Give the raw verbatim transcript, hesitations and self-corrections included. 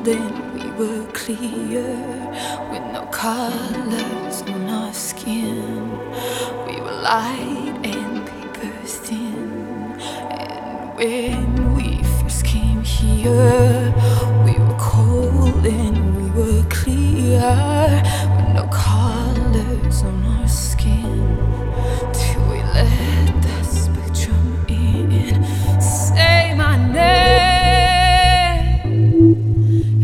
Then we were clear, with no colors on our skin. We were light and paper thin. And when we first came here,